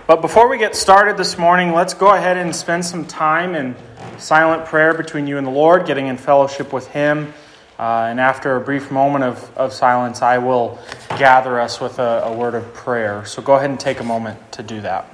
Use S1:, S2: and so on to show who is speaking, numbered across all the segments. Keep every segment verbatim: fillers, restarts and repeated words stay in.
S1: But before we get started this morning, let's go ahead and spend some time in silent prayer between you and the Lord, getting in fellowship with Him. Uh, and after a brief moment of, of silence, I will gather us with a, a word of prayer. So go ahead and take a moment to do that.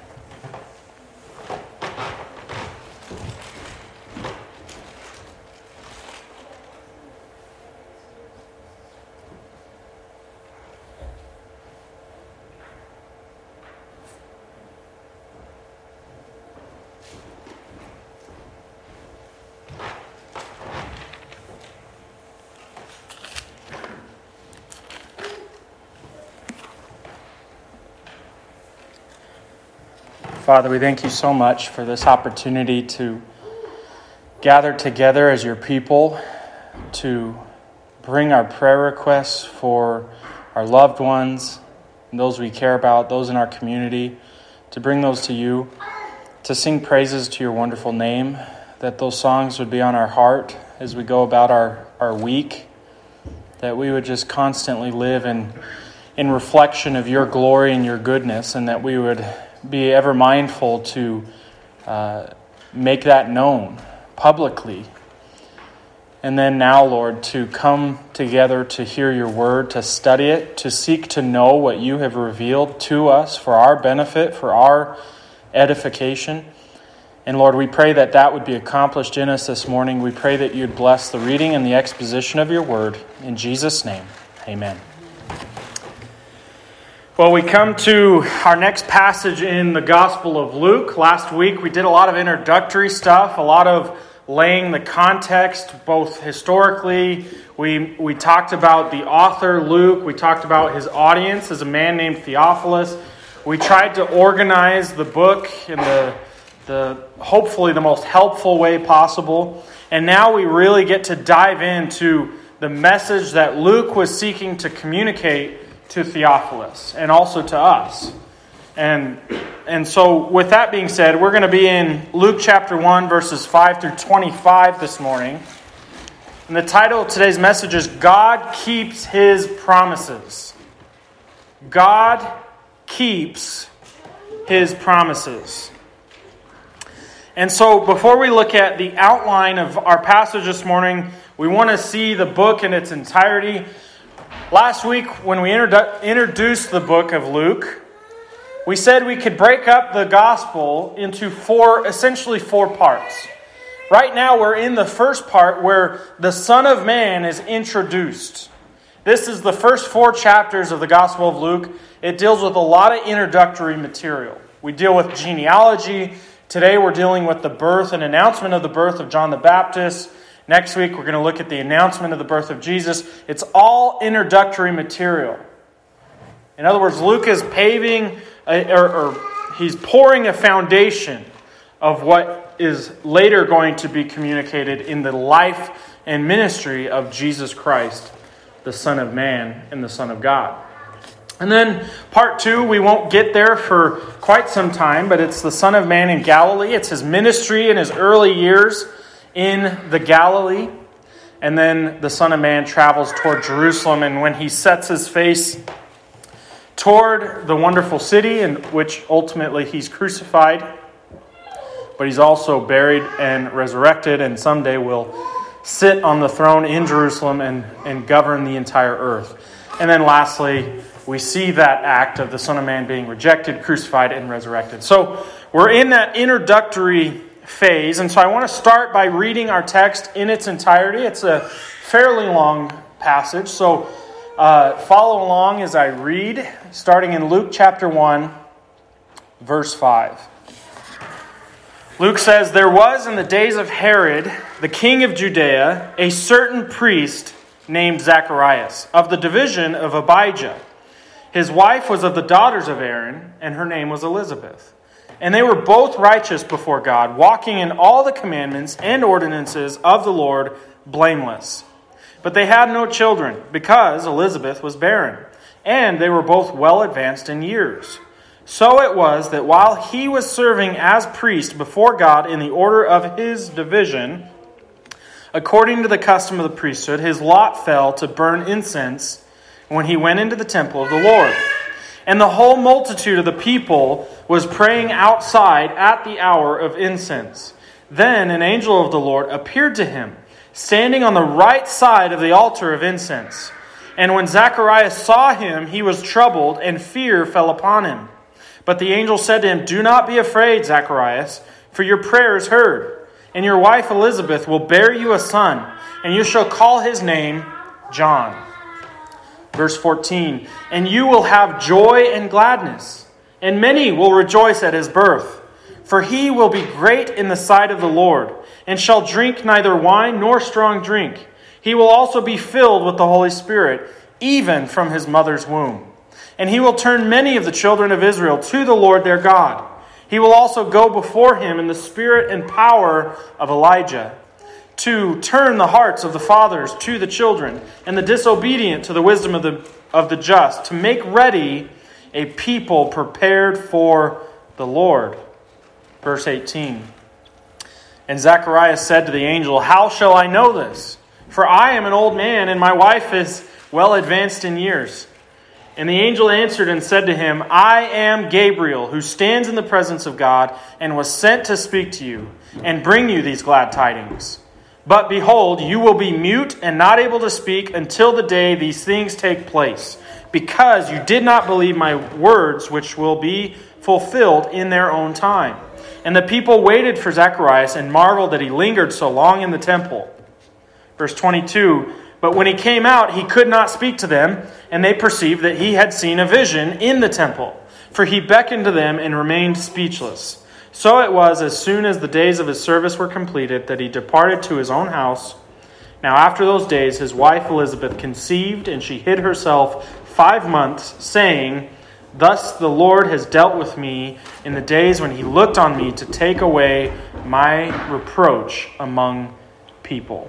S1: Father, we thank you so much for this opportunity to gather together as your people, to bring our prayer requests for our loved ones, and those we care about, those in our community, to bring those to you, to sing praises to your wonderful name, that those songs would be on our heart as we go about our, our week, that we would just constantly live in, in reflection of your glory and your goodness, and that we would be ever mindful to uh, make that known publicly. And then now, Lord, to come together to hear your word, to study it, to seek to know what you have revealed to us for our benefit, for our edification. And Lord, we pray that that would be accomplished in us this morning. We pray that you'd bless the reading and the exposition of your word. In Jesus' name, amen. Well, we come to our next passage in the Gospel of Luke. Last week we did a lot of introductory stuff, a lot of laying the context, both historically. We we talked about the author, Luke. We talked about his audience as a man named Theophilus. We tried to organize the book in the, the hopefully the most helpful way possible. And now we really get to dive into the message that Luke was seeking to communicate to Theophilus and also to us. And and so with that being said, we're going to be in Luke chapter one, verses five through twenty-five this morning. And the title of today's message is God Keeps His Promises. God keeps His promises. And so before we look at the outline of our passage this morning, we want to see the book in its entirety. Last week, when we introdu- introduced the book of Luke, we said we could break up the gospel into four, essentially four parts. Right now, we're in the first part where the Son of Man is introduced. This is the first four chapters of the Gospel of Luke. It deals with a lot of introductory material. We deal with genealogy. Today, we're dealing with the birth and announcement of the birth of John the Baptist. Next week, we're going to look at the announcement of the birth of Jesus. It's all introductory material. In other words, Luke is paving, a, or, or he's pouring a foundation of what is later going to be communicated in the life and ministry of Jesus Christ, the Son of Man and the Son of God. And then part two, we won't get there for quite some time, but it's the Son of Man in Galilee. It's his ministry in his early years in the Galilee. And then the Son of Man travels toward Jerusalem, and when he sets his face toward the wonderful city in which ultimately he's crucified, but he's also buried and resurrected, and someday will sit on the throne in Jerusalem and, and govern the entire earth. And then lastly, we see that act of the Son of Man being rejected, crucified, and resurrected. So we're in that introductory phase, and so I want to start by reading our text in its entirety. It's a fairly long passage, so uh, follow along as I read, starting in Luke chapter one, verse five. Luke says, "There was in the days of Herod, the king of Judea, a certain priest named Zacharias, of the division of Abijah. His wife was of the daughters of Aaron, and her name was Elizabeth. And they were both righteous before God, walking in all the commandments and ordinances of the Lord, blameless. But they had no children, because Elizabeth was barren, and they were both well advanced in years. So it was that while he was serving as priest before God in the order of his division, according to the custom of the priesthood, his lot fell to burn incense when he went into the temple of the Lord. And the whole multitude of the people was praying outside at the hour of incense. Then an angel of the Lord appeared to him, standing on the right side of the altar of incense. And when Zacharias saw him, he was troubled, and fear fell upon him. But the angel said to him, "Do not be afraid, Zacharias, for your prayer is heard. And your wife Elizabeth will bear you a son, and you shall call his name John." Verse fourteen, "And you will have joy and gladness, and many will rejoice at his birth. For he will be great in the sight of the Lord, and shall drink neither wine nor strong drink. He will also be filled with the Holy Spirit, even from his mother's womb. And he will turn many of the children of Israel to the Lord their God. He will also go before him in the spirit and power of Elijah, to turn the hearts of the fathers to the children, and the disobedient to the wisdom of the, of the just, to make ready a people prepared for the Lord." Verse eighteen, "And Zacharias said to the angel, 'How shall I know this? For I am an old man, and my wife is well advanced in years.' And the angel answered and said to him, 'I am Gabriel, who stands in the presence of God, and was sent to speak to you, and bring you these glad tidings. But behold, you will be mute and not able to speak until the day these things take place, because you did not believe my words, which will be fulfilled in their own time.' And the people waited for Zacharias and marveled that he lingered so long in the temple." Verse twenty-two, "But when he came out, he could not speak to them, and they perceived that he had seen a vision in the temple. For he beckoned to them and remained speechless. So it was, as soon as the days of his service were completed, that he departed to his own house. Now after those days, his wife Elizabeth conceived, and she hid herself five months, saying, 'Thus the Lord has dealt with me in the days when he looked on me to take away my reproach among people.'"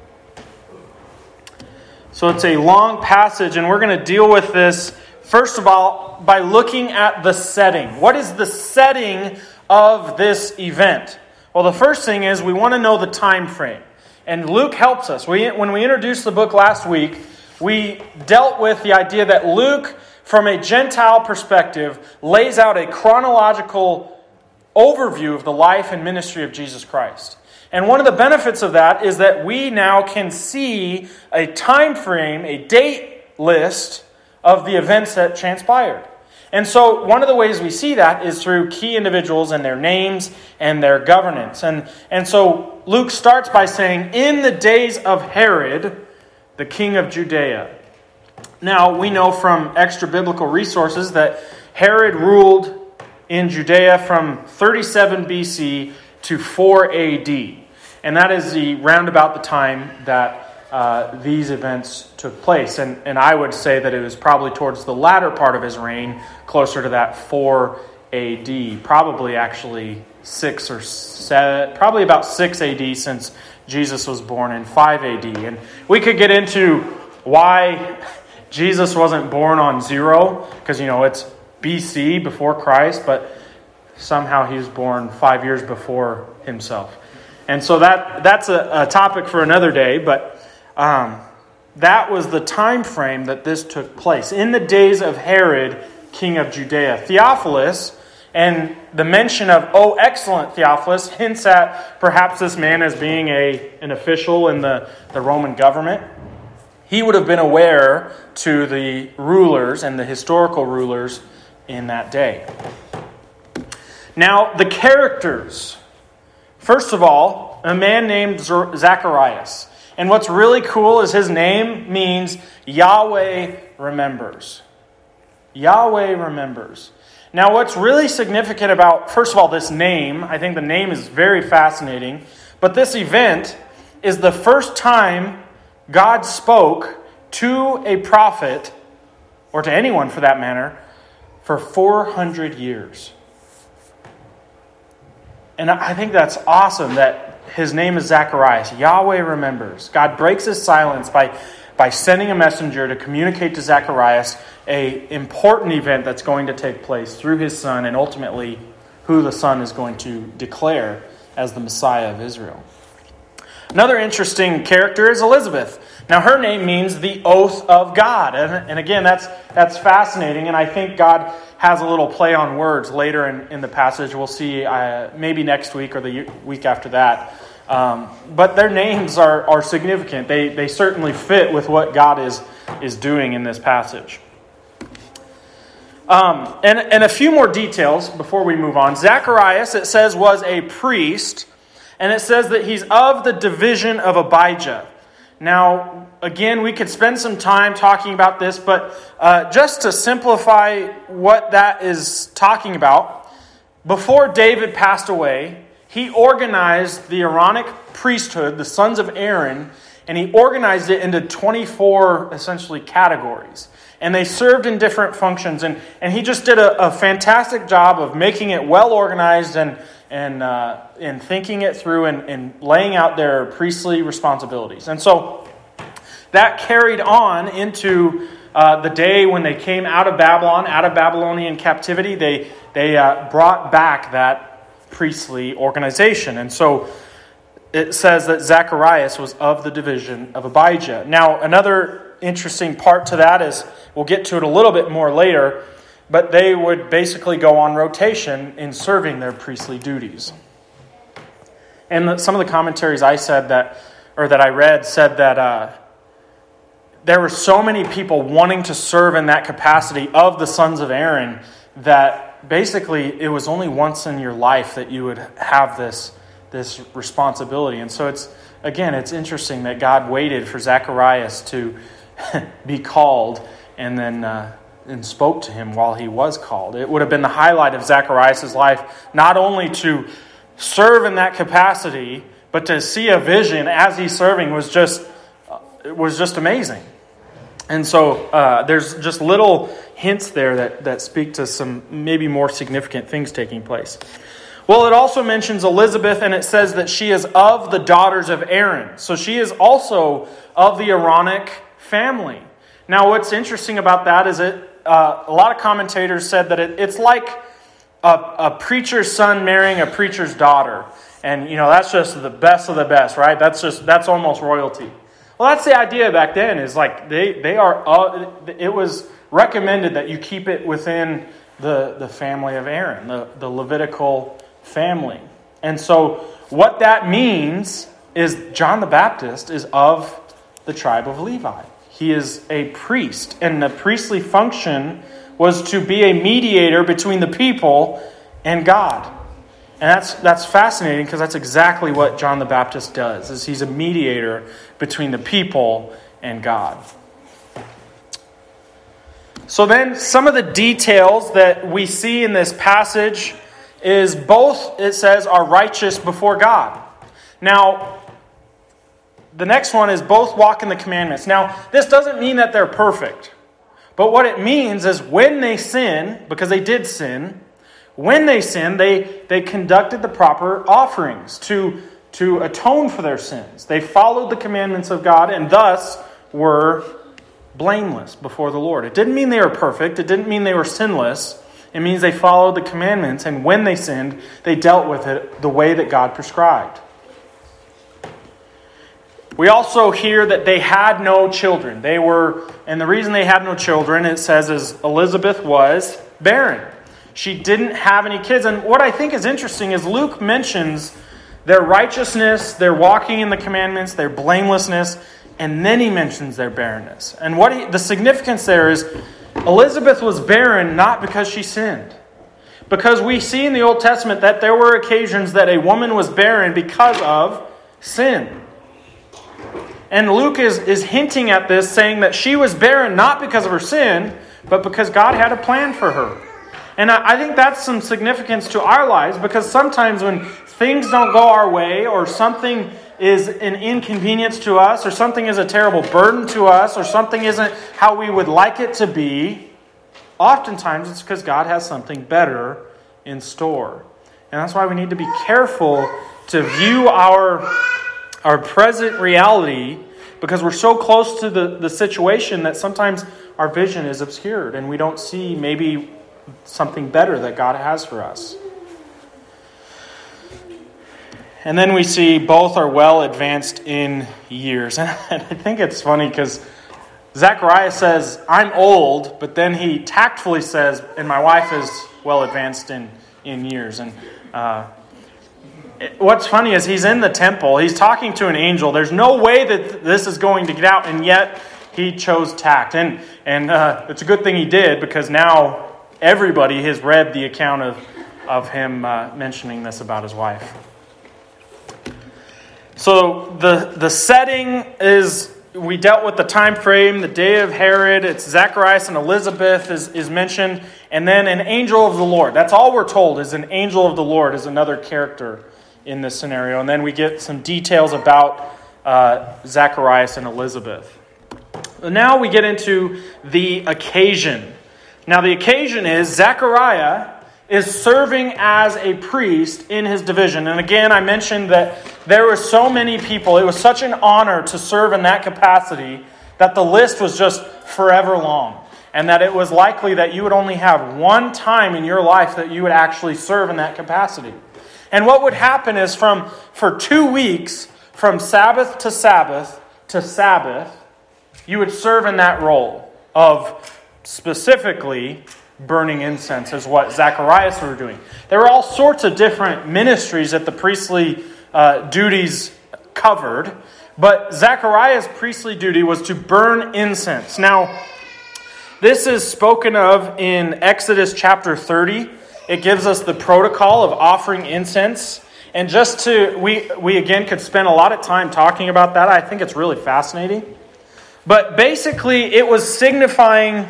S1: So it's a long passage, and we're going to deal with this, first of all, by looking at the setting. What is the setting of this event? Well, the first thing is we want to know the time frame. And Luke helps us. We, when we introduced the book last week, we dealt with the idea that Luke, from a Gentile perspective, lays out a chronological overview of the life and ministry of Jesus Christ. And one of the benefits of that is that we now can see a time frame, a date list of the events that transpired. And so one of the ways we see that is through key individuals and their names and their governance. And, and so Luke starts by saying, "In the days of Herod, the king of Judea." Now, we know from extra biblical resources that Herod ruled in Judea from thirty-seven B C to four A D. And that is the roundabout the time that uh, these events took place. And, and I would say that it was probably towards the latter part of his reign, closer to that four A D. Probably actually six or seven, probably about six A D, since Jesus was born in five A D. And we could get into why Jesus wasn't born on zero, because, you know, it's B C, before Christ, but somehow he was born five years before himself. And so that that's a, a topic for another day, but um, that was the time frame that this took place. In the days of Herod, king of Judea. Theophilus, and the mention of, "Oh, excellent Theophilus," hints at perhaps this man as being a an official in the, the Roman government. He would have been aware to the rulers and the historical rulers in that day. Now, the characters. First of all, a man named Zacharias. And what's really cool is his name means Yahweh remembers. Yahweh remembers. Now, what's really significant about, first of all, this name, I think the name is very fascinating, but this event is the first time God spoke to a prophet, or to anyone for that matter, for four hundred years. And I think that's awesome that his name is Zacharias. Yahweh remembers. God breaks his silence by, by sending a messenger to communicate to Zacharias an important event that's going to take place through his son, and ultimately who the son is going to declare as the Messiah of Israel. Another interesting character is Elizabeth. Now, her name means the oath of God. And, and again, that's that's fascinating. And I think God has a little play on words later in, in the passage. We'll see uh, maybe next week or the week after that. Um, but their names are, are significant. They they certainly fit with what God is, is doing in this passage. Um, and, and a few more details before we move on. Zacharias, it says, was a priest. And it says that he's of the division of Abijah. Now, again, we could spend some time talking about this, but uh, just to simplify what that is talking about, before David passed away, he organized the Aaronic priesthood, the sons of Aaron, and he organized it into twenty-four, essentially, categories. And they served in different functions, and, and he just did a, a fantastic job of making it well organized and and uh, and thinking it through and, and laying out their priestly responsibilities. And so that carried on into uh, the day when they came out of Babylon, out of Babylonian captivity. They they uh, brought back that priestly organization. And so it says that Zacharias was of the division of Abijah. Now, another interesting part to that is, we'll get to it a little bit more later, but they would basically go on rotation in serving their priestly duties. And the, some of the commentaries I said that, or that I read, said that uh, there were so many people wanting to serve in that capacity of the sons of Aaron that basically it was only once in your life that you would have this, this responsibility. And so it's, again, it's interesting that God waited for Zacharias to be called and then uh, and spoke to him while he was called. It would have been the highlight of Zacharias' life, not only to serve in that capacity, but to see a vision as he's serving was just it was just amazing. And so uh, there's just little hints there that, that speak to some maybe more significant things taking place. Well, it also mentions Elizabeth, and it says that she is of the daughters of Aaron. So she is also of the Aaronic family. Now, what's interesting about that is it uh, a lot of commentators said that it, it's like a, a preacher's son marrying a preacher's daughter. And, you know, that's just the best of the best, right? That's just, that's almost royalty. Well, that's the idea back then, is like they, they are, uh, it was recommended that you keep it within the, the family of Aaron, the, the Levitical family. And so what that means is John the Baptist is of the tribe of Levi. He is a priest, and the priestly function was to be a mediator between the people and God. And that's that's fascinating, because that's exactly what John the Baptist does, is he's a mediator between the people and God. So then some of the details that we see in this passage is both, it says, are righteous before God. Now, the next one is both walk in the commandments. Now, this doesn't mean that they're perfect. But what it means is when they sin, because they did sin, when they sinned, they, they conducted the proper offerings to, to atone for their sins. They followed the commandments of God and thus were blameless before the Lord. It didn't mean they were perfect. It didn't mean they were sinless. It means they followed the commandments, and when they sinned, they dealt with it the way that God prescribed. We also hear that they had no children. They were, and the reason they had no children, it says, is Elizabeth was barren. She didn't have any kids. And what I think is interesting is Luke mentions their righteousness, their walking in the commandments, their blamelessness, and then he mentions their barrenness. And what he, the significance there is, Elizabeth was barren not because she sinned. Because we see in the Old Testament that there were occasions that a woman was barren because of sin. And Luke is, is hinting at this, saying that she was barren not because of her sin, but because God had a plan for her. And I, I think that's some significance to our lives, because sometimes when things don't go our way, or something is an inconvenience to us, or something is a terrible burden to us, or something isn't how we would like it to be, oftentimes it's because God has something better in store. And that's why we need to be careful to view our, our present reality, because we're so close to the, the situation that sometimes our vision is obscured and we don't see maybe something better that God has for us. And then we see both are well advanced in years. And I think it's funny because Zechariah says, I'm old, but then he tactfully says, and my wife is well advanced in, in years. And uh, what's funny is he's in the temple. He's talking to an angel. There's no way that this is going to get out, and yet he chose tact. And, and uh, it's a good thing he did, because now everybody has read the account of, of him uh, mentioning this about his wife. So the the setting is, we dealt with the time frame, the day of Herod, it's Zacharias and Elizabeth is, is mentioned, and then an angel of the Lord. That's all we're told, is an angel of the Lord is another character in this scenario. And then we get some details about uh, Zacharias and Elizabeth. Now we get into the occasion. Now the occasion is Zechariah is serving as a priest in his division. And again, I mentioned that there were so many people. It was such an honor to serve in that capacity that the list was just forever long. And that it was likely that you would only have one time in your life that you would actually serve in that capacity. And what would happen is from for two weeks, from Sabbath to Sabbath to Sabbath, you would serve in that role of specifically burning incense, is what Zacharias were doing. There were all sorts of different ministries that the priestly uh, duties covered, but Zacharias' priestly duty was to burn incense. Now, this is spoken of in Exodus chapter thirty. It gives us the protocol of offering incense. And just to, we, we again could spend a lot of time talking about that. I think it's really fascinating. But basically, it was signifying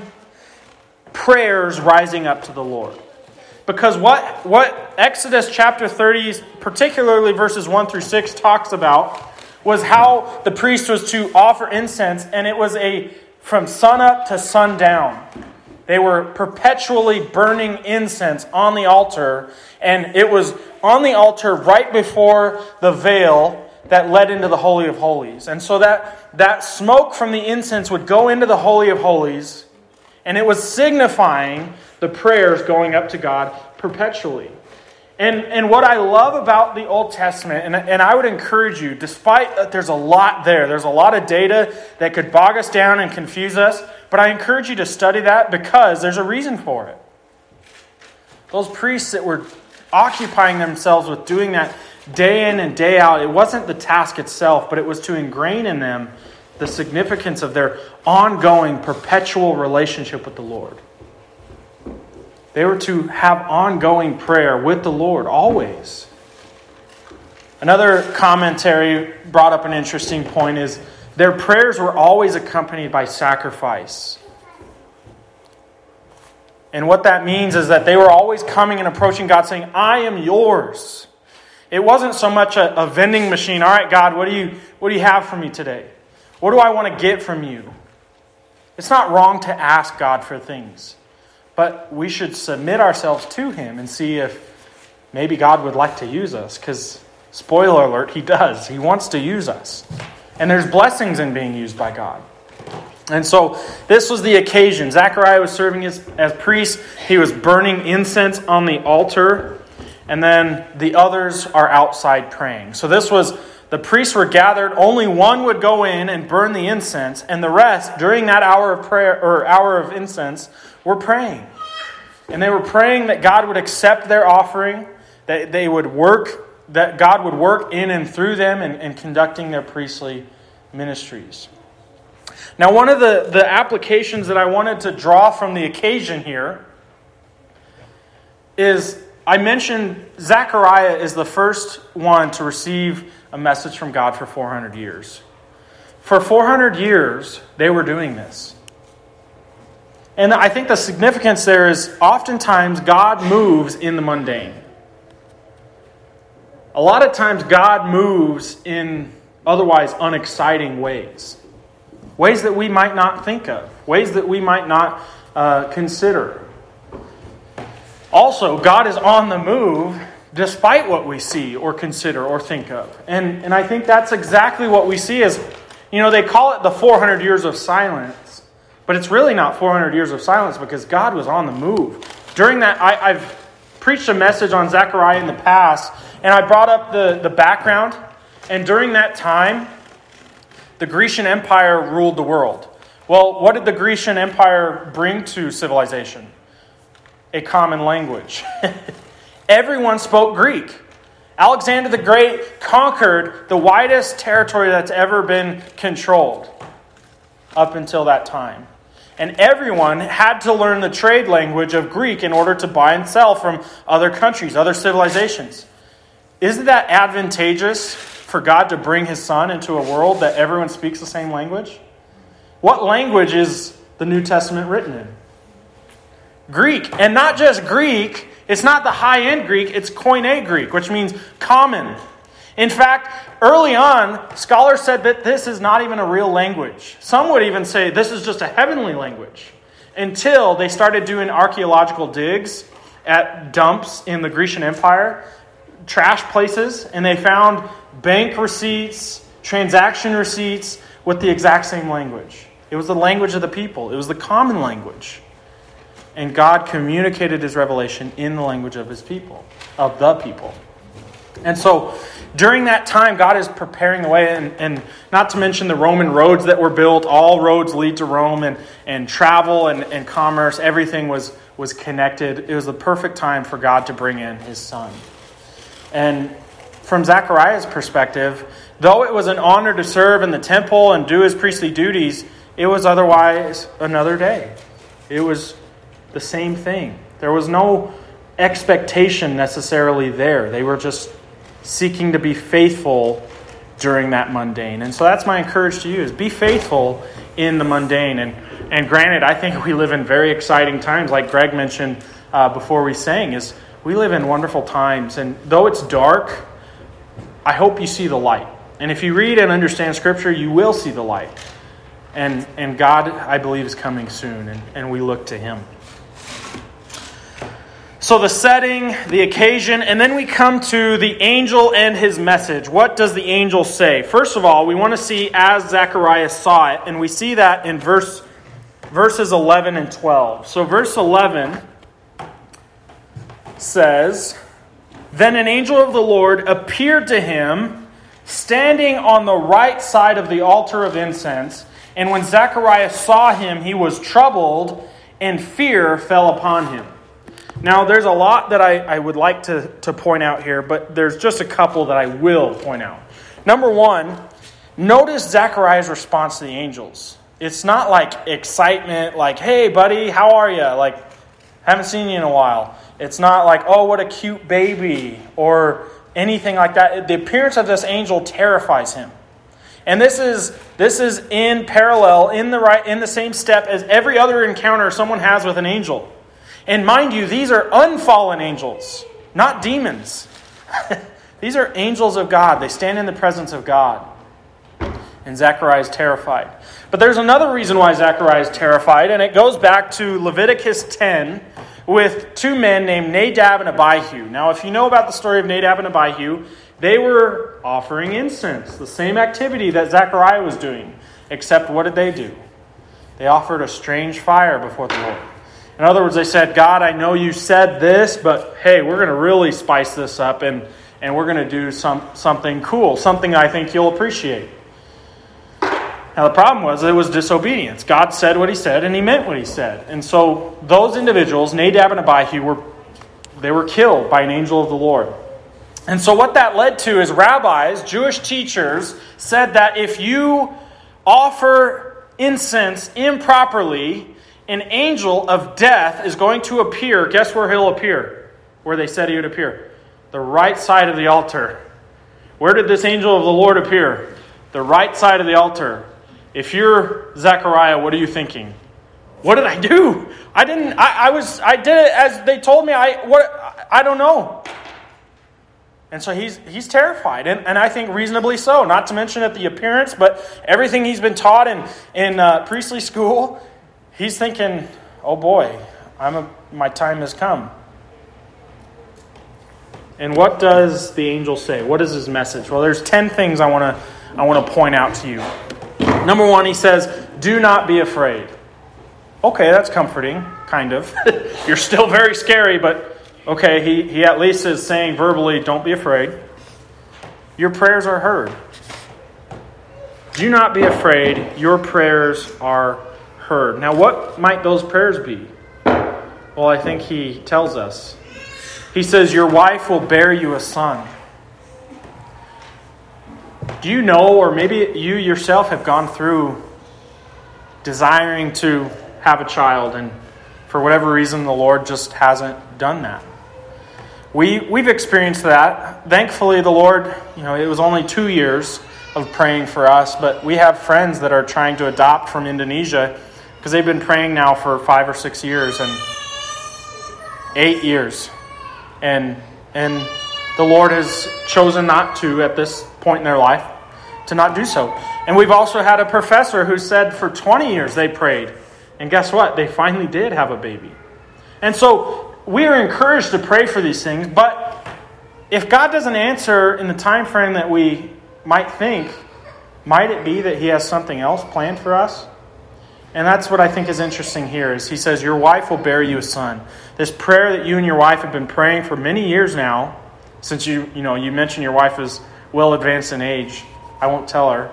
S1: prayers rising up to the Lord. Because what, what Exodus chapter thirty, particularly verses one through six, talks about was how the priest was to offer incense, and it was a from sunup to sundown. They were perpetually burning incense on the altar, and it was on the altar right before the veil that led into the Holy of Holies. And so that, that smoke from the incense would go into the Holy of Holies, and it was signifying the prayers going up to God perpetually. And, and what I love about the Old Testament, and, and I would encourage you, despite that there's a lot there, there's a lot of data that could bog us down and confuse us, but I encourage you to study that because there's a reason for it. Those priests that were occupying themselves with doing that day in and day out, it wasn't the task itself, but it was to ingrain in them the significance of their ongoing, perpetual relationship with the Lord. They were to have ongoing prayer with the Lord, always. Another commentary brought up an interesting point is their prayers were always accompanied by sacrifice. And what that means is that they were always coming and approaching God saying, I am yours. It wasn't so much a, a vending machine. All right, God, what do you what do you have for me today? What do I want to get from you? It's not wrong to ask God for things. But we should submit ourselves to Him and see if maybe God would like to use us. Because, spoiler alert, He does. He wants to use us. And there's blessings in being used by God. And so this was the occasion. Zechariah was serving as, as priest. He was burning incense on the altar. And then the others are outside praying. So this was, the priests were gathered. Only one would go in and burn the incense. And the rest, during that hour of prayer or hour of incense, were praying. And they were praying that God would accept their offering, that they would work, that God would work in and through them in, in conducting their priestly ministries. Now, one of the, the applications that I wanted to draw from the occasion here is, I mentioned Zechariah is the first one to receive a message from God for four hundred years. For four hundred years, they were doing this. And I think the significance there is oftentimes God moves in the mundane. A lot of times God moves in otherwise unexciting ways. Ways that we might not think of. Ways that we might not uh, consider. Also, God is on the move despite what we see or consider or think of. And, and I think that's exactly what we see as, you know, they call it the four hundred years of silence. But it's really not four hundred years of silence because God was on the move. During that, I, I've preached a message on Zechariah in the past, and I brought up the, the background. And during that time, the Grecian Empire ruled the world. Well, what did the Grecian Empire bring to civilization? A common language. Everyone spoke Greek. Alexander the Great conquered the widest territory that's ever been controlled up until that time. And everyone had to learn the trade language of Greek in order to buy and sell from other countries, other civilizations. Isn't that advantageous for God to bring His Son into a world that everyone speaks the same language? What language is the New Testament written in? Greek. And not just Greek. It's not the high-end Greek. It's Koine Greek, which means common. In fact, early on, scholars said that this is not even a real language. Some would even say this is just a heavenly language. Until they started doing archaeological digs at dumps in the Grecian Empire, trash places, and they found bank receipts, transaction receipts with the exact same language. It was the language of the people. It was the common language. And God communicated His revelation in the language of His people, of the people. And so during that time, God is preparing the way, and, and not to mention the Roman roads that were built. All roads lead to Rome, and, and travel and, and commerce, everything was, was connected. It was the perfect time for God to bring in His Son. And from Zechariah's perspective, though it was an honor to serve in the temple and do his priestly duties, it was otherwise another day. It was the same thing. There was no expectation necessarily there. They were just seeking to be faithful during that mundane. And so that's my encouragement to you, is be faithful in the mundane. And and granted, I think we live in very exciting times, like Greg mentioned uh, before we sang, is we live in wonderful times. And though it's dark, I hope you see the light. And if you read and understand Scripture, you will see the light. And and God, I believe, is coming soon, and, and we look to Him. So the setting, the occasion, and then we come to the angel and his message. What does the angel say? First of all, we want to see as Zechariah saw it, and we see that in verse verses eleven and twelve. So verse eleven says, "Then an angel of the Lord appeared to him, standing on the right side of the altar of incense. And when Zechariah saw him, he was troubled, and fear fell upon him." Now, there's a lot that I, I would like to, to point out here, but there's just a couple that I will point out. Number one, notice Zechariah's response to the angels. It's not like excitement, like, "Hey, buddy, how are you? Like, haven't seen you in a while." It's not like, "Oh, what a cute baby," or anything like that. The appearance of this angel terrifies him. And this is this is in parallel, in the right, in the same step as every other encounter someone has with an angel. And mind you, these are unfallen angels, not demons. These are angels of God. They stand in the presence of God. And Zechariah is terrified. But there's another reason why Zechariah is terrified, and it goes back to Leviticus ten with two men named Nadab and Abihu. Now, if you know about the story of Nadab and Abihu, they were offering incense, the same activity that Zechariah was doing. Except what did they do? They offered a strange fire before the Lord. In other words, they said, "God, I know you said this, but hey, we're going to really spice this up, and, and we're going to do some something cool, something I think you'll appreciate." Now, the problem was it was disobedience. God said what He said, and He meant what He said. And so those individuals, Nadab and Abihu, were they were killed by an angel of the Lord. And so what that led to is rabbis, Jewish teachers, said that if you offer incense improperly, an angel of death is going to appear. Guess where he'll appear? Where they said he would appear. The right side of the altar. Where did this angel of the Lord appear? The right side of the altar. If you're Zechariah, what are you thinking? What did I do? I didn't, I, I was, I did it as they told me. I, what, I don't know. And so he's he's terrified, and, and I think reasonably so. Not to mention at the appearance, but everything he's been taught in, in uh, priestly school. He's thinking, "Oh boy, I'm a, my time has come." And what does the angel say? What is his message? Well, there's ten things I want to I want to point out to you. Number one, he says, "Do not be afraid." Okay, that's comforting, kind of. You're still very scary, but Okay, he, he at least is saying verbally, don't be afraid. Your prayers are heard. Do not be afraid. Your prayers are heard. Now, what might those prayers be? Well, I think he tells us. He says, your wife will bear you a son. Do you know, or maybe you yourself have gone through desiring to have a child, and for whatever reason, the Lord just hasn't done that? We, we've experienced that. Thankfully, the Lord, you know, it was only two years of praying for us, but we have friends that are trying to adopt from Indonesia because they've been praying now for five or six years and eight years. And and the Lord has chosen not to at this point in their life to not do so. And we've also had a professor who said for twenty years they prayed. And guess what? They finally did have a baby. And so we are encouraged to pray for these things, but if God doesn't answer in the time frame that we might think, might it be that he has something else planned for us? And that's what I think is interesting here, is he says, your wife will bear you a son. This prayer that you and your wife have been praying for many years now, since you, you know, you mentioned your wife is well advanced in age. I won't tell her.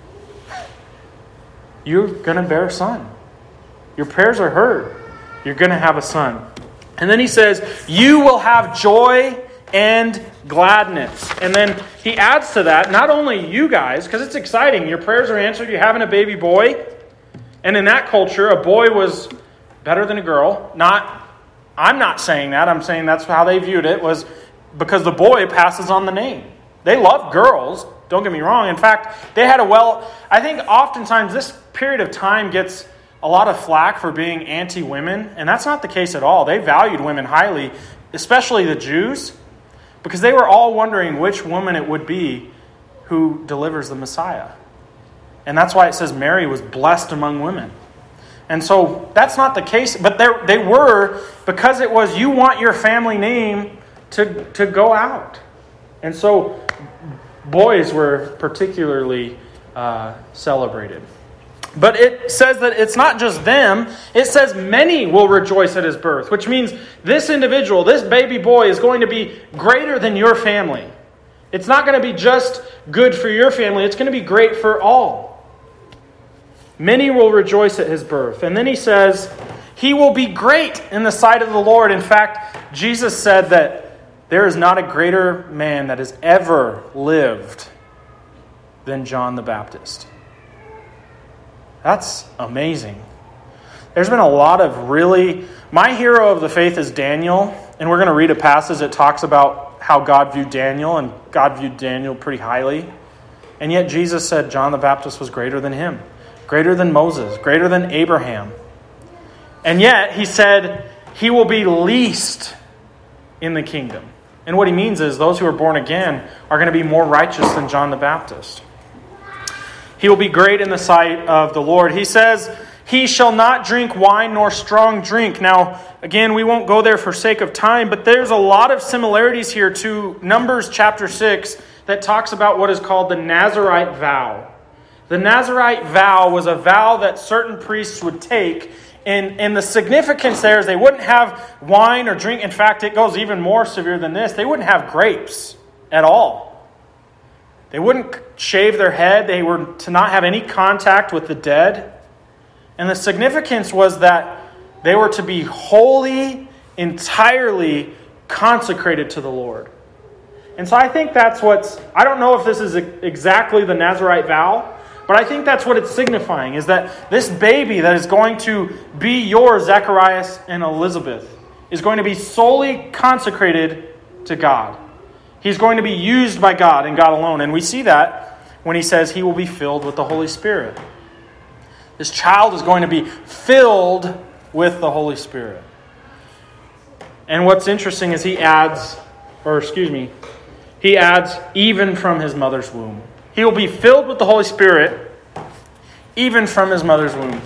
S1: You're going to bear a son. Your prayers are heard. You're going to have a son. And then he says, you will have joy and gladness. And then he adds to that, not only you guys, because it's exciting. Your prayers are answered. You're having a baby boy. And in that culture, a boy was better than a girl. Not, I'm not saying that. I'm saying that's how they viewed it, was because the boy passes on the name. They loved girls. Don't get me wrong. In fact, they had a well... I think oftentimes this period of time gets a lot of flack for being anti-women. And that's not the case at all. They valued women highly, especially the Jews, because they were all wondering which woman it would be who delivers the Messiah. And that's why it says Mary was blessed among women. And so that's not the case. But they were, because it was, you want your family name to, to go out. And so boys were particularly uh, celebrated. But it says that it's not just them. It says many will rejoice at his birth, which means this individual, this baby boy, is going to be greater than your family. It's not going to be just good for your family. It's going to be great for all. Many will rejoice at his birth. And then he says, he will be great in the sight of the Lord. In fact, Jesus said that there is not a greater man that has ever lived than John the Baptist. That's amazing. There's been a lot of really... My hero of the faith is Daniel. And we're going to read a passage that talks about how God viewed Daniel. And God viewed Daniel pretty highly. And yet Jesus said John the Baptist was greater than him. Greater than Moses, greater than Abraham. And yet, he said, he will be least in the kingdom. And what he means is those who are born again are going to be more righteous than John the Baptist. He will be great in the sight of the Lord. He says, he shall not drink wine nor strong drink. Now, again, we won't go there for sake of time, but there's a lot of similarities here to Numbers chapter six that talks about what is called the Nazirite vow. The Nazirite vow was a vow that certain priests would take, and, and the significance there is they wouldn't have wine or drink. In fact, it goes even more severe than this. They wouldn't have grapes at all. They wouldn't shave their head. They were to not have any contact with the dead. And the significance was that they were to be wholly, entirely consecrated to the Lord. And so I think that's what's... I don't know if this is exactly the Nazirite vow, but I think that's what it's signifying, is that this baby that is going to be your Zacharias and Elizabeth is going to be solely consecrated to God. He's going to be used by God and God alone. And we see that when he says he will be filled with the Holy Spirit. This child is going to be filled with the Holy Spirit. And what's interesting is he adds, or excuse me, he adds even from his mother's womb. He will be filled with the Holy Spirit, even from his mother's womb.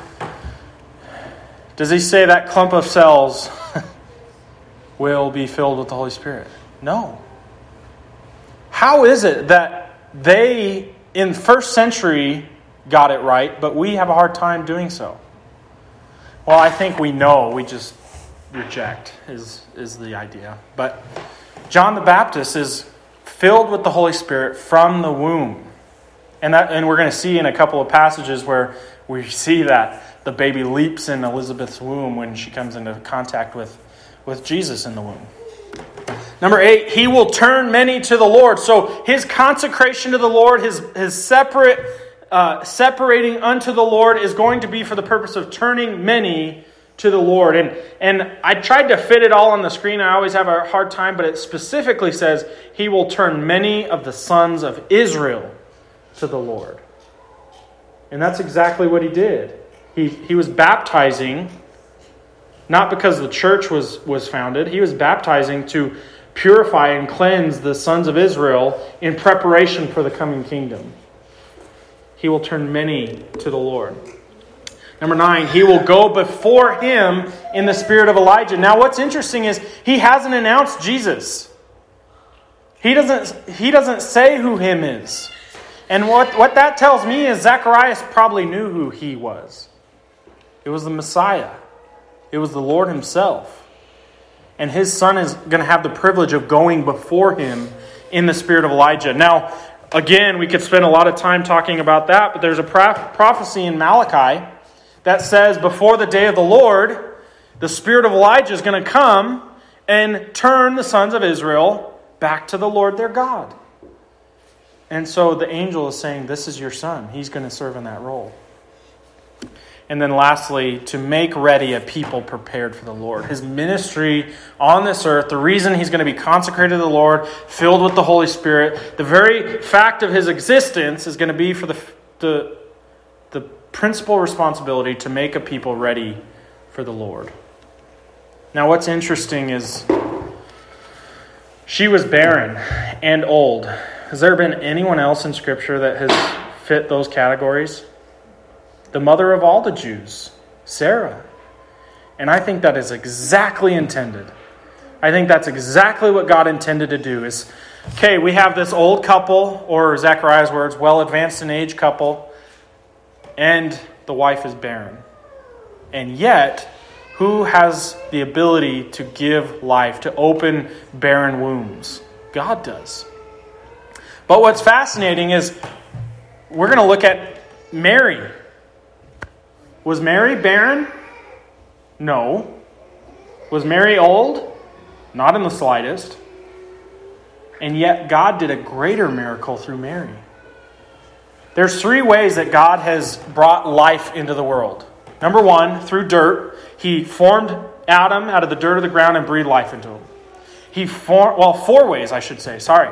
S1: Does he say that clump of cells will be filled with the Holy Spirit? No. How is it that they, in first century, got it right, but we have a hard time doing so? Well, I think we know. We just reject is, is the idea. But John the Baptist is filled with the Holy Spirit from the womb. And that, and we're going to see in a couple of passages where we see that the baby leaps in Elizabeth's womb when she comes into contact with, with Jesus in the womb. Number eight, he will turn many to the Lord. So his consecration to the Lord, his, his separate uh, separating unto the Lord is going to be for the purpose of turning many to the Lord. And, and I tried to fit it all on the screen. I always have a hard time, but it specifically says he will turn many of the sons of Israel to the Lord. And that's exactly what he did. He, he was baptizing, not because the church was, was founded. He was baptizing to purify and cleanse the sons of Israel in preparation for the coming kingdom. He will turn many to the Lord. Number nine, he will go before him in the spirit of Elijah. Now what's interesting is he hasn't announced Jesus. He doesn't, he doesn't say who him is. And what, what that tells me is Zacharias probably knew who he was. It was the Messiah. It was the Lord himself. And his son is going to have the privilege of going before him in the spirit of Elijah. Now, again, we could spend a lot of time talking about that, but there's a prophecy in Malachi that says before the day of the Lord, the spirit of Elijah is going to come and turn the sons of Israel back to the Lord their God. And so the angel is saying, this is your son. He's going to serve in that role. And then lastly, to make ready a people prepared for the Lord. His ministry on this earth, the reason he's going to be consecrated to the Lord, filled with the Holy Spirit, the very fact of his existence is going to be for the, the, the principal responsibility to make a people ready for the Lord. Now what's interesting is she was barren and old. Has there been anyone else in Scripture that has fit those categories? The mother of all the Jews, Sarah. And I think that is exactly intended. I think that's exactly what God intended to do is, okay, we have this old couple, or Zechariah's words, well advanced in age couple, and the wife is barren. And yet, who has the ability to give life, to open barren wombs? God does. But what's fascinating is we're going to look at Mary. Was Mary barren? No. Was Mary old? Not in the slightest. And yet God did a greater miracle through Mary. There's three ways that God has brought life into the world. Number one, through dirt. He formed Adam out of the dirt of the ground and breathed life into him. He formed, well, four ways I should say, sorry.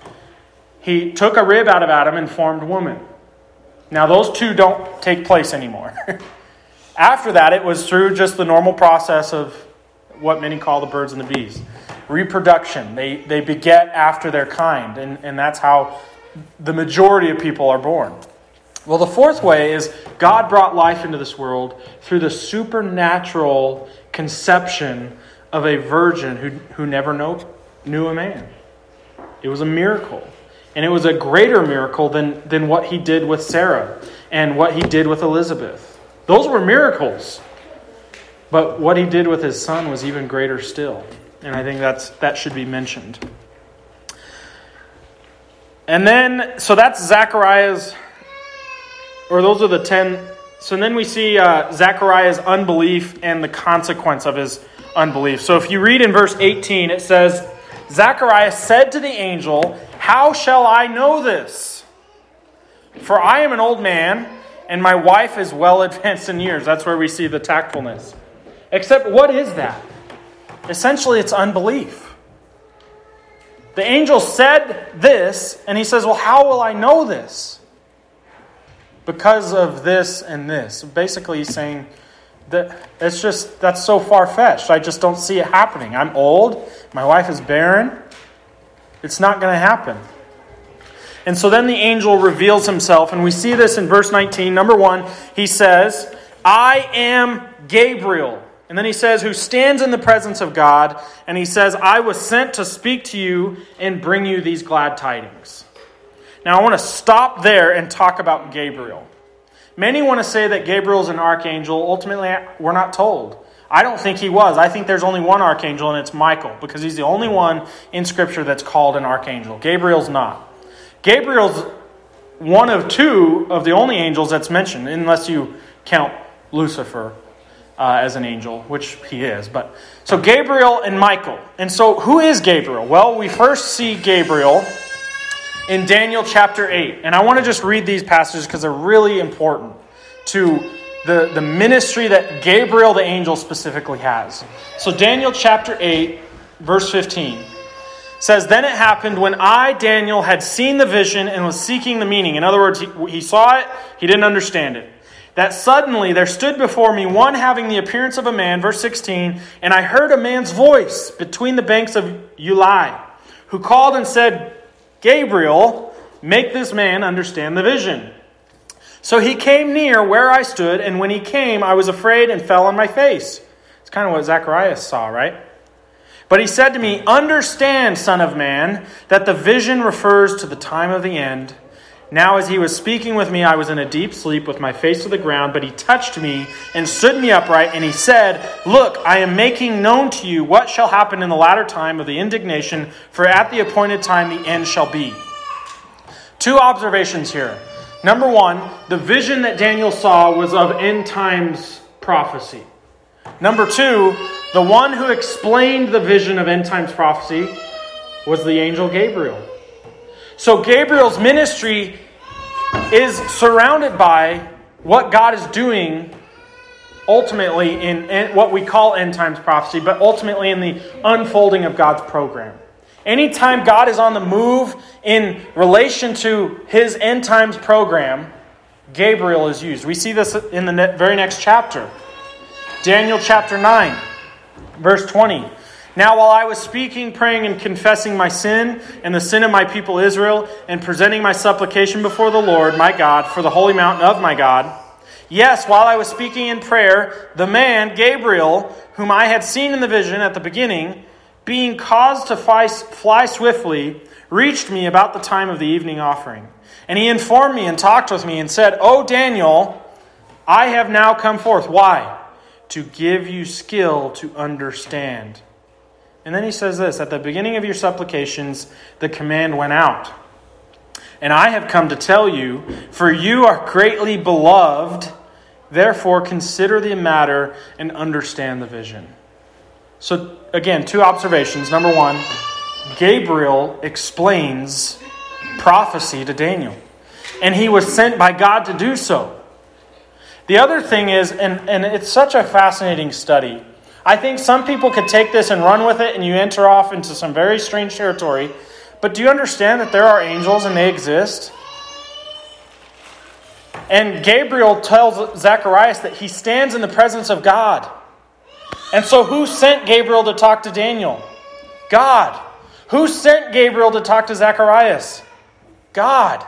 S1: He took a rib out of Adam and formed woman. Now those two don't take place anymore. After that, it was through just the normal process of what many call the birds and the bees. Reproduction. They they beget after their kind, and, and that's how the majority of people are born. Well, the fourth way is God brought life into this world through the supernatural conception of a virgin who, who never know, knew a man. It was a miracle. And it was a greater miracle than, than what he did with Sarah and what he did with Elizabeth. Those were miracles. But what he did with his son was even greater still. And I think that's that should be mentioned. And then, so that's Zechariah's, or those are the ten. So then we see uh, Zechariah's unbelief and the consequence of his unbelief. So if you read in verse eighteen, it says, Zechariah said to the angel, "How shall I know this? For I am an old man, and my wife is well advanced in years." That's where we see the tactfulness. Except what is that? Essentially, it's unbelief. The angel said this, and he says, well, how will I know this? Because of this and this. Basically, he's saying that it's just, that's so far-fetched. I just don't see it happening. I'm old. My wife is barren. It's not going to happen. And so then the angel reveals himself, and we see this in verse nineteen. Number one, he says, I am Gabriel. And then he says, who stands in the presence of God. And he says, I was sent to speak to you and bring you these glad tidings. Now I want to stop there and talk about Gabriel. Many want to say that Gabriel is an archangel. Ultimately, we're not told. I don't think he was. I think there's only one archangel, and it's Michael, because he's the only one in Scripture that's called an archangel. Gabriel's not. Gabriel's one of two of the only angels that's mentioned, unless you count Lucifer uh, as an angel, which he is. But so Gabriel and Michael. And so who is Gabriel? Well, we first see Gabriel in Daniel chapter eight. And I want to just read these passages because they're really important to the, the ministry that Gabriel the angel specifically has. So Daniel chapter eight, verse fifteen says, "Then it happened when I, Daniel, had seen the vision and was seeking the meaning." In other words, he, he saw it, he didn't understand it. "That suddenly there stood before me one having the appearance of a man," verse sixteen, "and I heard a man's voice between the banks of Ulai, who called and said, 'Gabriel, make this man understand the vision.' So he came near where I stood, and when he came, I was afraid and fell on my face." It's kind of what Zacharias saw, right? "But he said to me, 'Understand, son of man, that the vision refers to the time of the end.' Now as he was speaking with me, I was in a deep sleep with my face to the ground, but he touched me and stood me upright, and he said, 'Look, I am making known to you what shall happen in the latter time of the indignation, for at the appointed time the end shall be.'" Two observations here. Number one, the vision that Daniel saw was of end times prophecy. Number two, the one who explained the vision of end times prophecy was the angel Gabriel. So Gabriel's ministry is surrounded by what God is doing ultimately in what we call end times prophecy, but ultimately in the unfolding of God's program. Anytime God is on the move in relation to his end times program, Gabriel is used. We see this in the very next chapter. Daniel chapter nine, verse twenty. "Now while I was speaking, praying, and confessing my sin and the sin of my people Israel, and presenting my supplication before the Lord my God for the holy mountain of my God, yes, while I was speaking in prayer, the man, Gabriel, whom I had seen in the vision at the beginning, being caused to fly, fly swiftly, reached me about the time of the evening offering. And he informed me and talked with me and said, 'O Daniel, I have now come forth.' Why? To give you skill to understand." And then he says this, "At the beginning of your supplications, the command went out. And I have come to tell you, for you are greatly beloved, therefore consider the matter and understand the vision." So again, two observations. Number one, Gabriel explains prophecy to Daniel. And he was sent by God to do so. The other thing is, and, and it's such a fascinating study, I think some people could take this and run with it, and you enter off into some very strange territory. But do you understand that there are angels and they exist? And Gabriel tells Zacharias that he stands in the presence of God. And so who sent Gabriel to talk to Daniel? God. Who sent Gabriel to talk to Zacharias? God.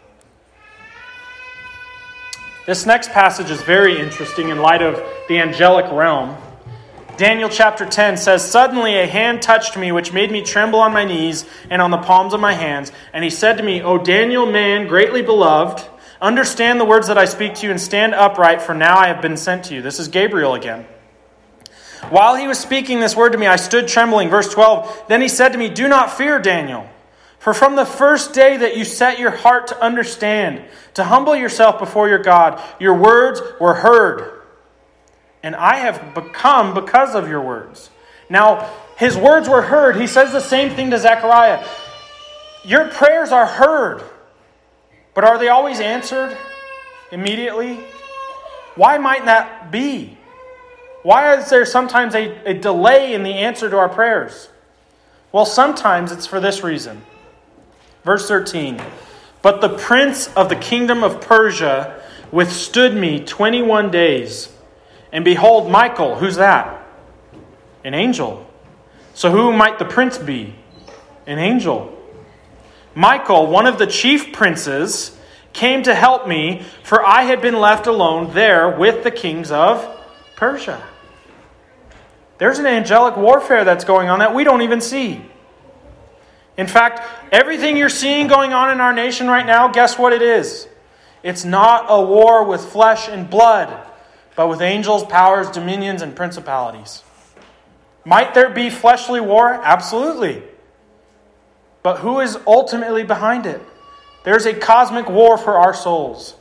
S1: This next passage is very interesting in light of the angelic realm. Daniel chapter ten says, "Suddenly a hand touched me, which made me tremble on my knees and on the palms of my hands. And he said to me, 'O Daniel, man greatly beloved, understand the words that I speak to you and stand upright, for now I have been sent to you.'" This is Gabriel again. "While he was speaking this word to me, I stood trembling." Verse twelve, "Then he said to me, 'Do not fear, Daniel. For from the first day that you set your heart to understand, to humble yourself before your God, your words were heard. And I have become because of your words.'" Now, his words were heard. He says the same thing to Zechariah. Your prayers are heard. But are they always answered immediately? Why might that be? Why is there sometimes a, a delay in the answer to our prayers? Well, sometimes it's for this reason. Verse thirteen, "But the prince of the kingdom of Persia withstood me twenty-one days. And behold, Michael," who's that? An angel. So who might the prince be? An angel. "Michael, one of the chief princes, came to help me, for I had been left alone there with the kings of Persia." There's an angelic warfare that's going on that we don't even see. In fact, everything you're seeing going on in our nation right now, guess what it is? It's not a war with flesh and blood, but with angels, powers, dominions, and principalities. Might there be fleshly war? Absolutely. But who is ultimately behind it? There's a cosmic war for our souls.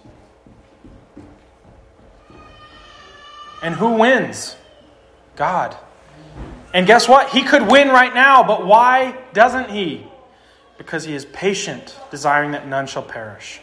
S1: And who wins? God. And guess what? He could win right now, but why doesn't he? Because he is patient, desiring that none shall perish.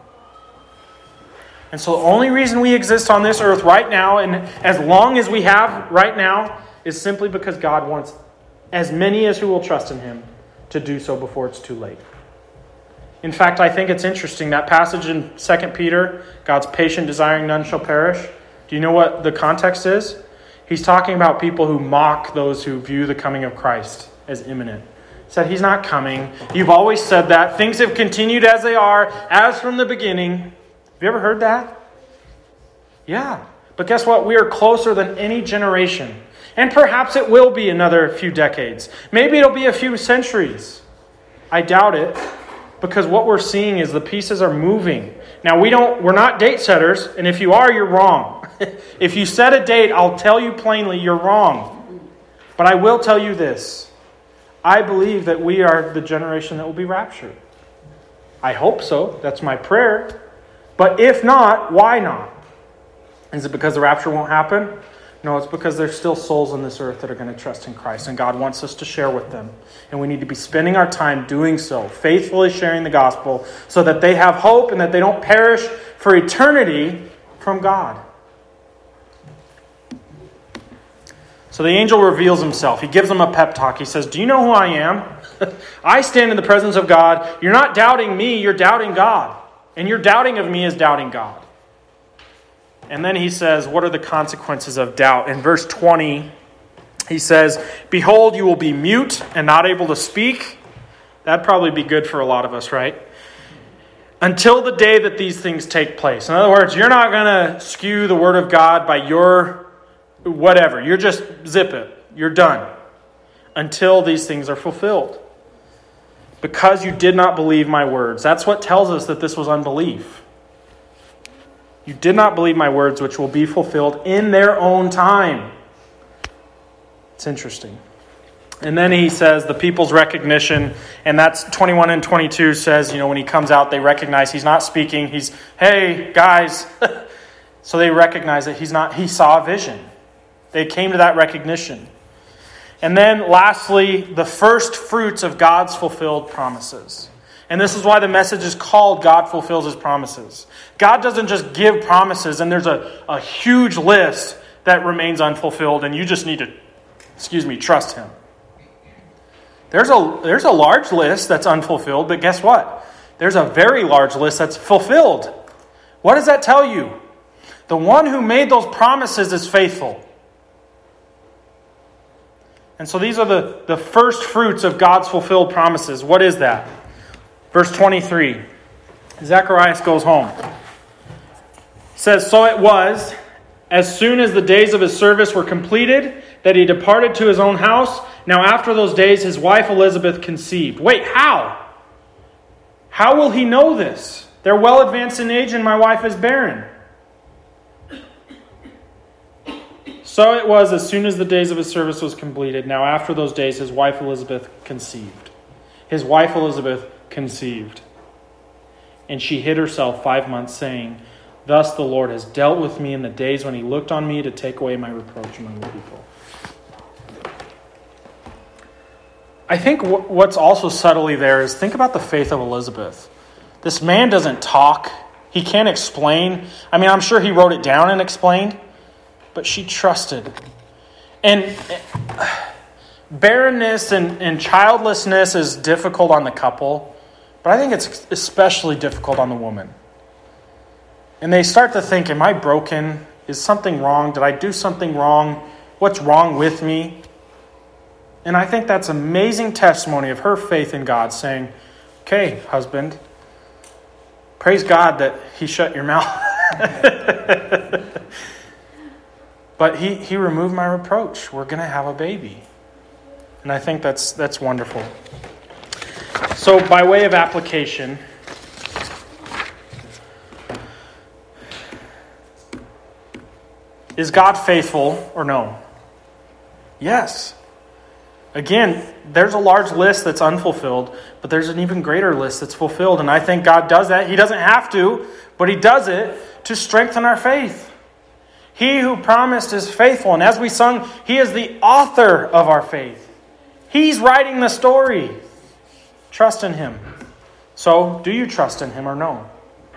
S1: And so the only reason we exist on this earth right now, and as long as we have right now, is simply because God wants as many as who will trust in him to do so before it's too late. In fact, I think it's interesting, that passage in Second Peter, God's patient, desiring none shall perish. Do you know what the context is? He's talking about people who mock those who view the coming of Christ as imminent. He said, he's not coming. You've always said that. Things have continued as they are, as from the beginning. Have you ever heard that? Yeah. But guess what? We are closer than any generation. And perhaps it will be another few decades. Maybe it'll be a few centuries. I doubt it, because what we're seeing is the pieces are moving. Now, we don't, we're not date setters, and if you are, you're wrong. If you set a date, I'll tell you plainly, you're wrong. But I will tell you this. I believe that we are the generation that will be raptured. I hope so. That's my prayer. But if not, why not? Is it because the rapture won't happen? No, it's because there's still souls on this earth that are going to trust in Christ, and God wants us to share with them. And we need to be spending our time doing so, faithfully sharing the gospel, so that they have hope and that they don't perish for eternity from God. So the angel reveals himself. He gives them a pep talk. He says, do you know who I am? I stand in the presence of God. You're not doubting me, you're doubting God. And your doubting of me is doubting God. And then he says, what are the consequences of doubt? In verse twenty, he says, behold, you will be mute and not able to speak. That'd probably be good for a lot of us, right? Until the day that these things take place. In other words, you're not going to skew the word of God by your whatever. You're just zip it. You're done. Until these things are fulfilled. Because you did not believe my words. That's what tells us that this was unbelief. You did not believe my words, which will be fulfilled in their own time. It's interesting. And then he says the people's recognition, and that's twenty-one and twenty-two says, you know, when he comes out, they recognize he's not speaking. He's, hey, guys. So they recognize that he's not, he saw a vision. They came to that recognition. And then lastly, the first fruits of God's fulfilled promises. And this is why the message is called God Fulfills His Promises. God doesn't just give promises and there's a, a huge list that remains unfulfilled and you just need to, excuse me, trust Him. There's a, there's a large list that's unfulfilled, but guess what? There's a very large list that's fulfilled. What does that tell you? The one who made those promises is faithful. And so these are the, the first fruits of God's fulfilled promises. What is that? Verse twenty-three. Zacharias goes home. It says, so it was, as soon as the days of his service were completed, that he departed to his own house. Now after those days, his wife Elizabeth conceived. Wait, how? How will he know this? They're well advanced in age and my wife is barren. So it was, as soon as the days of his service was completed. Now after those days, his wife Elizabeth conceived. His wife Elizabeth conceived. And she hid herself five months, saying, thus the Lord has dealt with me in the days when he looked on me to take away my reproach among the people. I think what's also subtly there is, think about the faith of Elizabeth. This man doesn't talk. He can't explain. I mean, I'm sure he wrote it down and explained, but she trusted. And barrenness and, and childlessness is difficult on the couple, but I think it's especially difficult on the woman. And they start to think, am I broken? Is something wrong? Did I do something wrong? What's wrong with me? And I think that's amazing testimony of her faith in God, saying, okay, husband, praise God that he shut your mouth. But he, he removed my reproach. We're going to have a baby. And I think that's that's wonderful. So by way of application, Is God faithful or no? Yes. Again, there's a large list that's unfulfilled, but there's an even greater list that's fulfilled. And I think God does that. He doesn't have to, but He does it to strengthen our faith. He who promised is faithful. And as we sung, He is the author of our faith. He's writing the story. Trust in Him. So, do you trust in Him or no?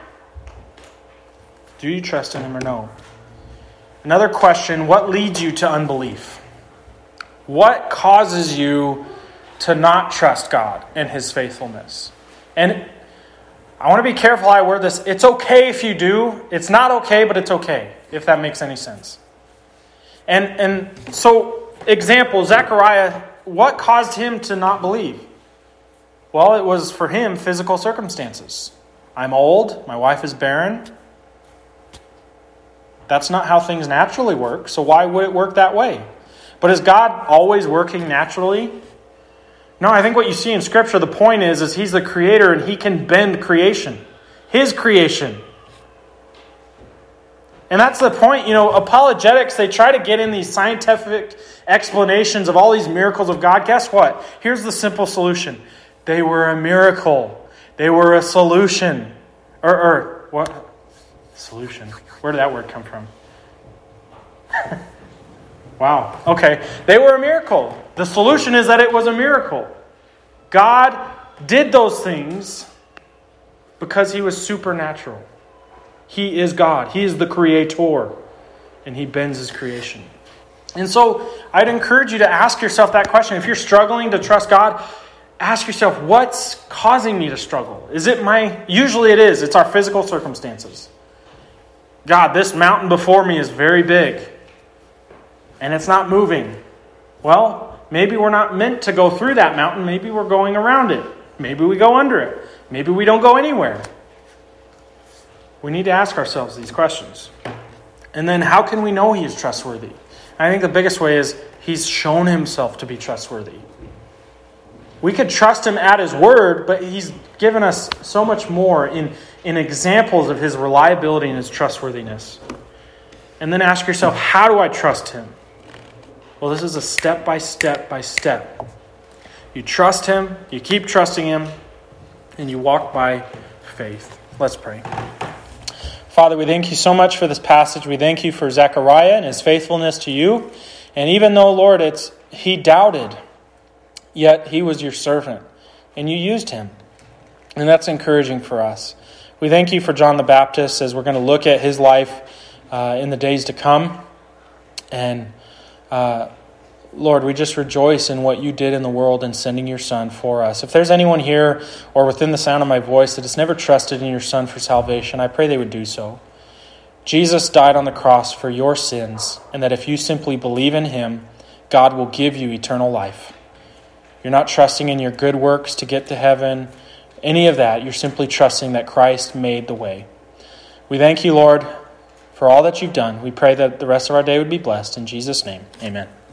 S1: Do you trust in Him or no? Another question, what leads you to unbelief? What causes you to not trust God and His faithfulness? And I want to be careful how I word this. It's okay if you do. It's not okay, but it's okay, if that makes any sense. And, and so, example, Zechariah, what caused him to not believe? Well, it was for him physical circumstances. I'm old. My wife is barren. That's not how things naturally work, so why would it work that way? But is God always working naturally? No, I think what you see in Scripture, the point is, is He's the Creator and He can bend creation. His creation. And that's the point. You know, apologetics, they try to get in these scientific explanations of all these miracles of God. Guess what? Here's the simple solution. They were a miracle. They were a solution. Or, or what? Solution. Where did that word come from? Wow. Okay. They were a miracle. The solution is that it was a miracle. God did those things because He was supernatural. He is God. He is the Creator. And He bends His creation. And so I'd encourage you to ask yourself that question. If you're struggling to trust God, ask yourself, what's causing me to struggle? Is it my... Usually it is. It's our physical circumstances. God, this mountain before me is very big. And it's not moving. Well, maybe we're not meant to go through that mountain. Maybe we're going around it. Maybe we go under it. Maybe we don't go anywhere. We need to ask ourselves these questions. And then how can we know He is trustworthy? I think the biggest way is He's shown Himself to be trustworthy. We could trust Him at His word, but He's given us so much more in, in examples of His reliability and His trustworthiness. And then ask yourself, how do I trust Him? Well, this is a step by step by step. You trust Him, you keep trusting Him, and you walk by faith. Let's pray. Father, we thank You so much for this passage. We thank You for Zechariah and his faithfulness to You. And even though, Lord, it's he doubted, yet he was Your servant, and You used him. And that's encouraging for us. We thank You for John the Baptist as we're going to look at his life uh, in the days to come. And uh, Lord, we just rejoice in what You did in the world in sending Your Son for us. If there's anyone here or within the sound of my voice that has never trusted in Your Son for salvation, I pray they would do so. Jesus died on the cross for your sins, and that if you simply believe in Him, God will give you eternal life. You're not trusting in your good works to get to heaven, any of that. You're simply trusting that Christ made the way. We thank You, Lord, for all that You've done. We pray that the rest of our day would be blessed. In Jesus' name, amen.